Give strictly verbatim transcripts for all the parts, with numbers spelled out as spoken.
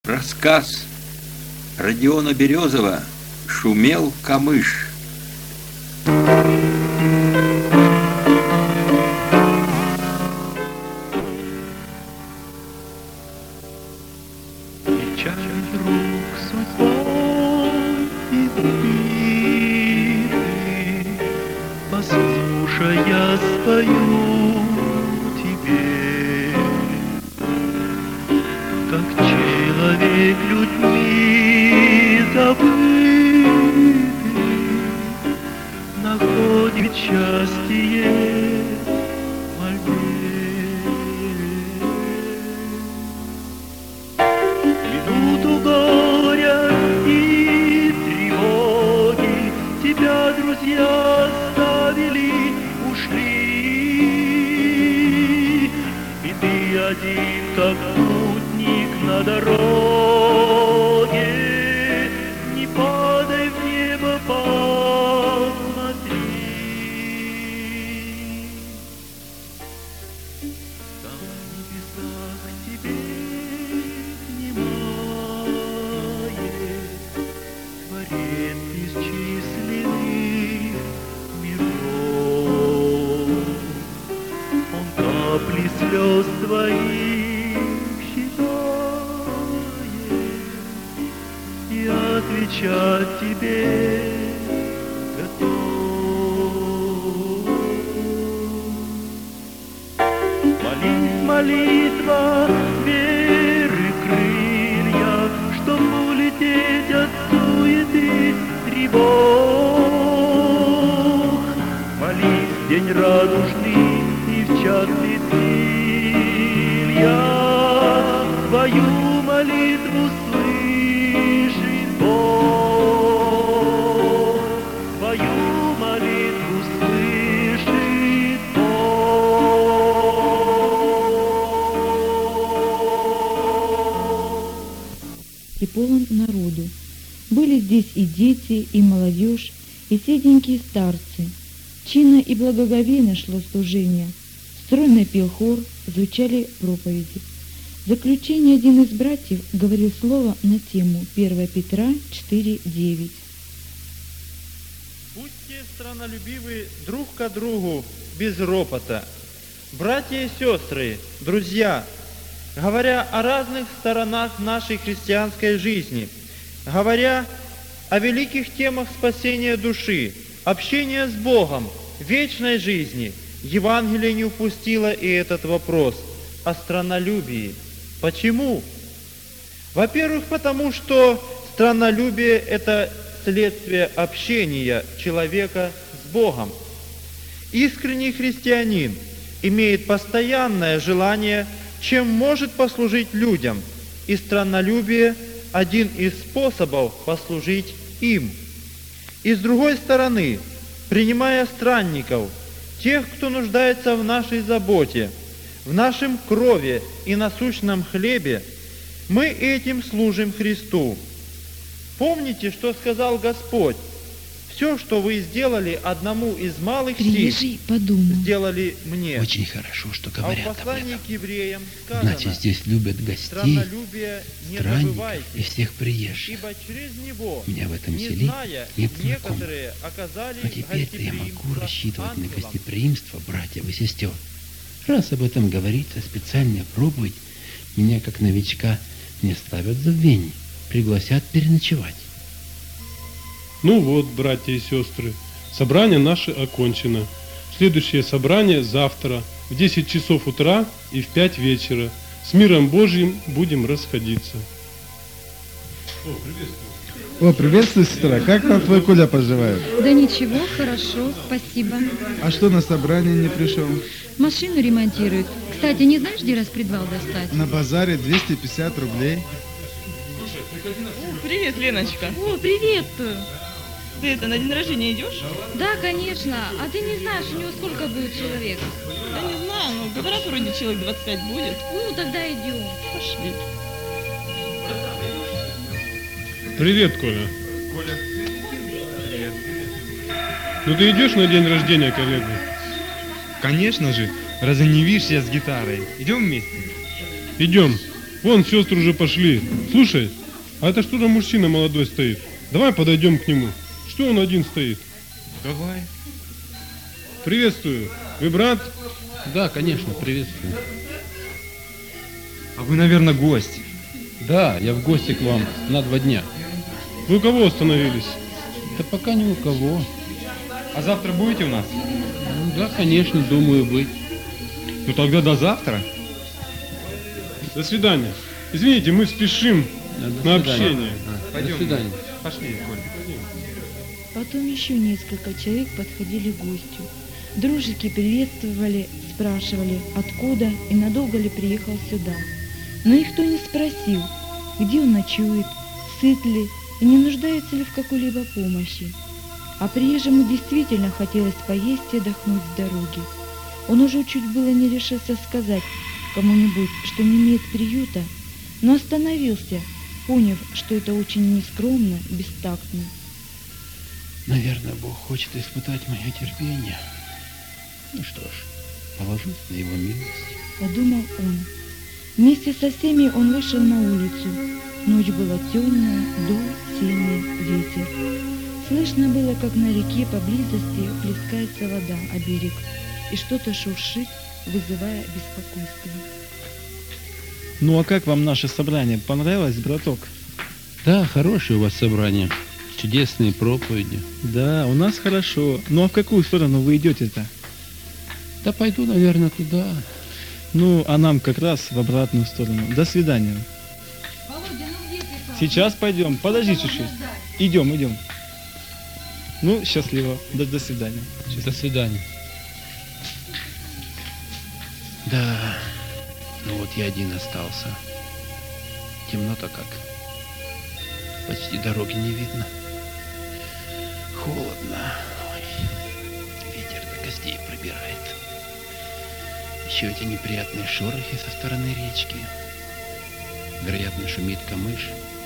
Рассказ Родиона Березова «Шумел камыш». Сейчас вдруг судьбой избитый, послушай, я спою тебе, как человек людьми забытый находит счастье в мольбе. Минуту горя и тревоги тебя друзья оставили, ушли, и ты один, как путник на дороге, не падай в небо, посмотри. Там в небесах тебе внимает Творец бесчисленных миров. Он капли слез твоих считает и отвечать тебе готов. Молись, молитва веры крылья, чтоб улететь от суеты тревог. Молись, день радужный и в час бессилья, твою молитву слышит Бог, твою молитву слышит Бог. И полон народу. Были здесь и дети, и молодежь, и седенькие старцы. Чинно и благоговейно шло служение. Стройно пел хор, звучали проповеди. В заключение один из братьев говорил слово на тему первое Петра четыре девять. Будьте страннолюбивы друг к другу без ропота. Братья и сестры, друзья, говоря о разных сторонах нашей христианской жизни, говоря о великих темах спасения души, общения с Богом, вечной жизни, Евангелие не упустило и этот вопрос о страннолюбии. Почему? Во-первых, потому что страннолюбие – это следствие общения человека с Богом. Искренний христианин имеет постоянное желание, чем может послужить людям, и страннолюбие – один из способов послужить им. И с другой стороны, принимая странников, тех, кто нуждается в нашей заботе, в нашем крови и насущном хлебе, мы этим служим Христу. Помните, что сказал Господь? Все, что вы сделали одному из малых сих, сделали мне. Очень хорошо, что говорят а в послании об к евреям сказано: Значит, здесь любят гостей, страннолюбие не странников забывайте, и всех приезжих. ибо через него, У меня в этом не селе зная, нет знакомых. некоторые оказали Но теперь-то я могу гостеприимство рассчитывать на ангелам. гостеприимство братьев и сестер. Раз об этом говорится, специальная проповедь, меня как новичка не ставят в забвение, пригласят переночевать. Ну вот, братья и сестры, собрание наше окончено. Следующее собрание завтра в десять часов утра и в пять вечера. С миром Божьим будем расходиться. О, приветствую, сестра. Как там твой Коля поживает? Да ничего, хорошо, спасибо. А что на собрание не пришел? Машину ремонтируют. Кстати, не знаешь, где распредвал достать? На базаре двести пятьдесят рублей. О, привет, Леночка. О, приветствую. Ты это, на день рождения идешь? Да, конечно. А ты не знаешь, у него сколько будет человек? Да не знаю, ну говорят, вроде человек двадцать пять будет. Ну, тогда идем. Пошли. Привет, Коля. Коля. Привет. Ну ты идешь на день рождения коллеги? Конечно же. Разве не видишь, я с гитарой? Идем вместе? Идем. Вон, сестры уже пошли. Слушай, а это что за мужчина молодой стоит? Давай подойдем к нему. Что он один стоит? Давай. Приветствую. Вы брат? Да, конечно, приветствую. А вы, наверное, гость. Да, я в гости к вам на два дня. Вы у кого остановились? Да пока ни у кого. А завтра будете у нас? Ну, да, конечно, думаю быть. Ну тогда до завтра. До свидания. Извините, мы спешим Да, до на свидания. общение. А, Пойдем. До свидания. Пошли, Коль. Потом еще несколько человек подходили к гостю. Дружески приветствовали, спрашивали, откуда и надолго ли приехал сюда. Но никто не спросил, где он ночует, сыт ли и не нуждается ли в какой-либо помощи. А приезжему действительно хотелось поесть и отдохнуть с дороги. Он уже чуть было не решился сказать кому-нибудь, что не имеет приюта, но остановился, поняв, что это очень нескромно, бестактно. Наверное, Бог хочет испытать мое терпение. Ну что ж, положусь на его милость. Подумал он. Вместе со всеми он вышел на улицу. Ночь была темная, дул сильный ветер. Слышно было, как на реке поблизости плескается вода о берег, и что-то шуршит, вызывая беспокойство. Ну а как вам наше собрание? Понравилось, браток? Да, хорошее у вас собрание. Чудесные проповеди. Да, у нас хорошо. Ну а в какую сторону вы идете-то? Да пойду, наверное, туда. Ну, а нам как раз в обратную сторону. До свидания. Сейчас пойдем. Подожди чуть-чуть. Идем, идем. Ну, счастливо. До, до свидания. До свидания. Да, ну вот я один остался. Темно-то как. Почти дороги не видно. Холодно. Ой, ветер до костей пробирает. Еще эти неприятные шорохи со стороны речки. Вероятно, шумит камыш.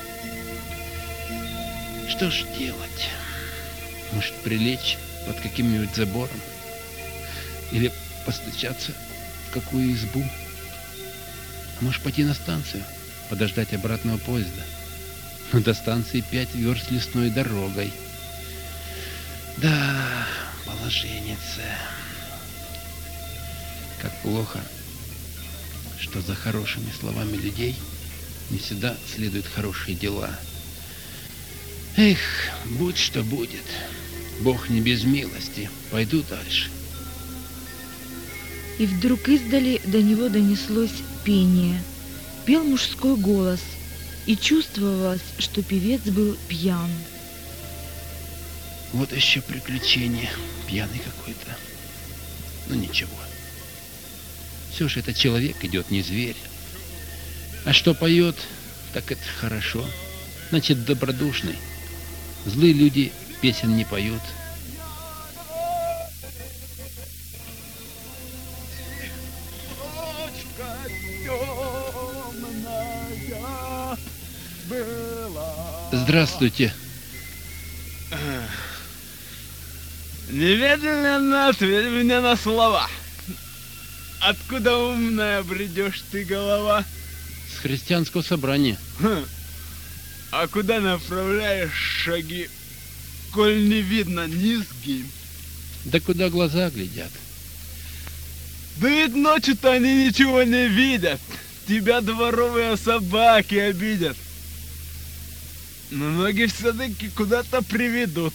Что ж делать? Может, прилечь под каким-нибудь забором? Или постучаться в какую избу? А может, пойти на станцию, подождать обратного поезда? Но до станции пять верст лесной дорогой. Да, положенница. Как плохо, что за хорошими словами людей не всегда следуют хорошие дела. Эх, будь что будет. Бог не без милости. Пойду дальше. И вдруг издали до него донеслось пение. Пел мужской голос, и чувствовалось, что певец был пьян. Вот еще приключение. Пьяный какой-то. Ну ничего. Все же этот человек идет, не зверь. А что поет, так это хорошо. Значит, добродушный. Злые люди песен не поют. Здравствуйте. Немедленно ответь мне на слова. Откуда умная бредешь ты, голова? С христианского собрания. Хм. А куда направляешь шаги, коль не видно низги? Да куда глаза глядят? Да ведь ночью-то они ничего не видят. Тебя дворовые собаки обидят. Но ноги все-таки куда-то приведут.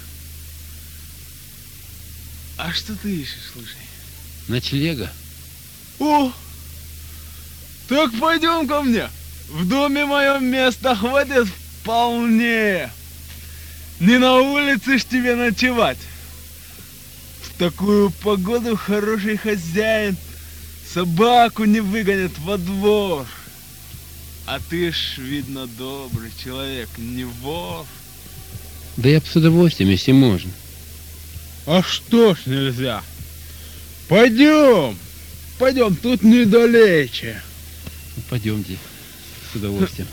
А что ты ищешь, слушай? Ночлега. О! Так пойдем ко мне. В доме моем места хватит вполне. Не на улице ж тебе ночевать. В такую погоду хороший хозяин собаку не выгонит во двор. А ты ж, видно, добрый человек, не вор. Да я бы с удовольствием, если можно. А что ж нельзя? Пойдем, пойдем, тут недалече. Ну, пойдемте, с удовольствием.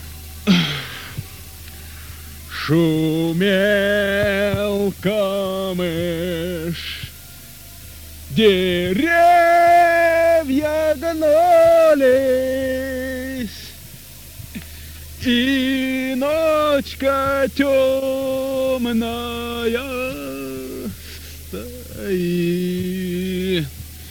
Шумел камыш, деревья гнулись, И ночка темная стоит.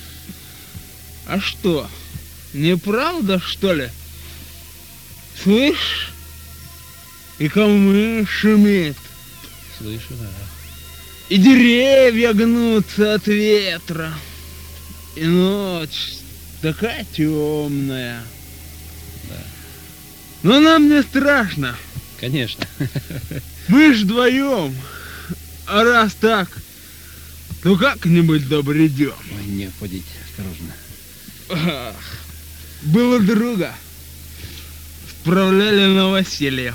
А что, неправда, что ли? Слышь? И камыш шумит. Слышу, да. И деревья гнутся от ветра. И ночь такая темная. Да. Но нам не страшно. Конечно. Мы ж вдвоем. А раз так, то как-нибудь добредем. Ой, не, ходите, осторожно. Ах, было друга. Справляли новоселье.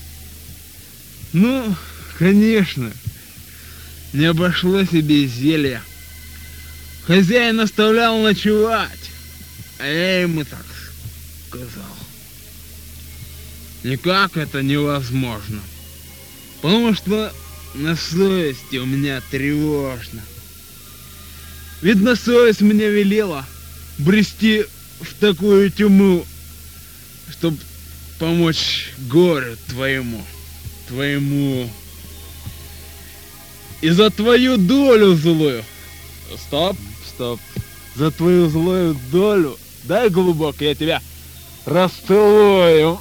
Ну, конечно, не обошлось и без зелья. Хозяин оставлял ночевать, а я ему так сказал. Никак это невозможно, потому что на совести у меня тревожно. Видно, совесть мне велела брести в такую тьму, чтоб помочь горю твоему, твоему. И за твою долю злую. Стоп, стоп. За твою злую долю. Дай, голубок, я тебя расцелую.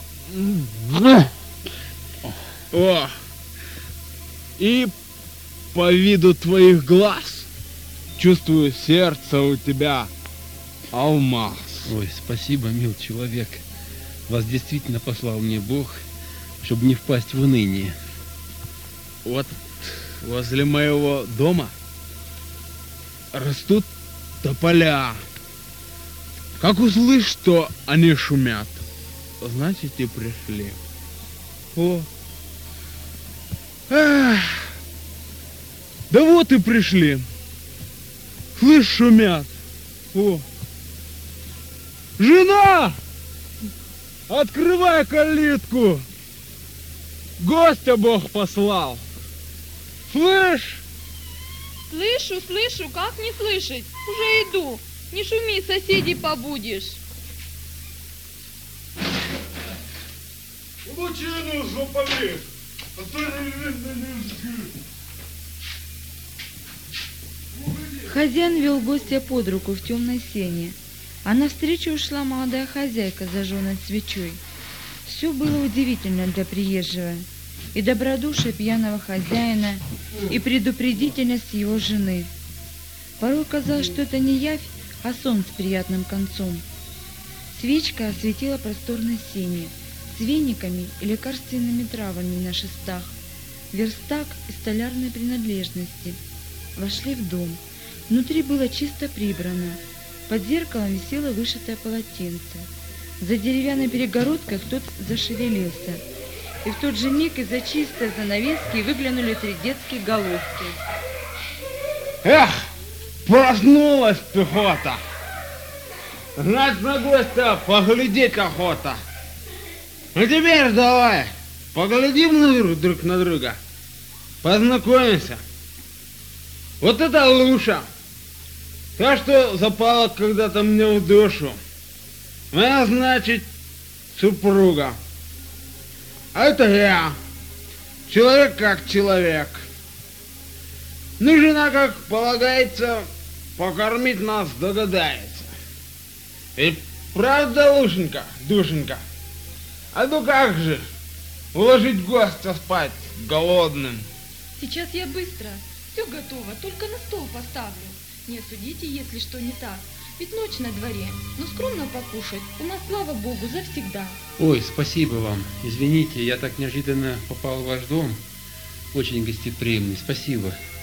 О! И по виду твоих глаз чувствую, сердце у тебя алмаз. Ой, спасибо, мил человек. Вас действительно послал мне Бог, чтобы не впасть в уныние. Вот возле моего дома растут тополя. Как услышь, что они шумят, значит и пришли. О! Эх. Да вот и пришли. Слышь, шумят. О! Жена! Открывай калитку! Гостя Бог послал! Слышь? Слышу, слышу, как не слышать? Уже иду. Не шуми, соседей побудешь. Лучину запали! А то не видно, не Хозяин вел гостя под руку в темной сене, а навстречу ушла молодая хозяйка, зажженной свечой. Все было удивительно для приезжего. И добродушие пьяного хозяина, и предупредительность его жены. Порой казалось, что это не явь, а сон с приятным концом. Свечка осветила просторной сени с вениками и лекарственными травами на шестах, верстак и столярной принадлежности. Вошли в дом. Внутри было чисто прибрано. Под зеркалом висело вышитое полотенце. За деревянной перегородкой кто-то зашевелился. И в тот же миг из-за чистой занавески выглянули три детские головки. Эх, проснулась пехота! Знать на гостя поглядеть охота. Ну теперь давай, поглядим друг на друга, познакомимся. Вот это Луша, та, что запала когда-то мне в душу. Моя, значит, супруга. А это я, человек как человек. Ну, жена, как полагается, покормить нас догадается. И правда, Лушенька, душенька? А ну как же, уложить гостя спать голодным? Сейчас я быстро. Все готово, только на стол поставлю. Не судите, если что не так. Ведь ночь на дворе. Но скромно покушать у нас, слава богу, завсегда. Ой, спасибо вам. Извините, я так неожиданно попал в ваш дом. Очень гостеприимный. Спасибо.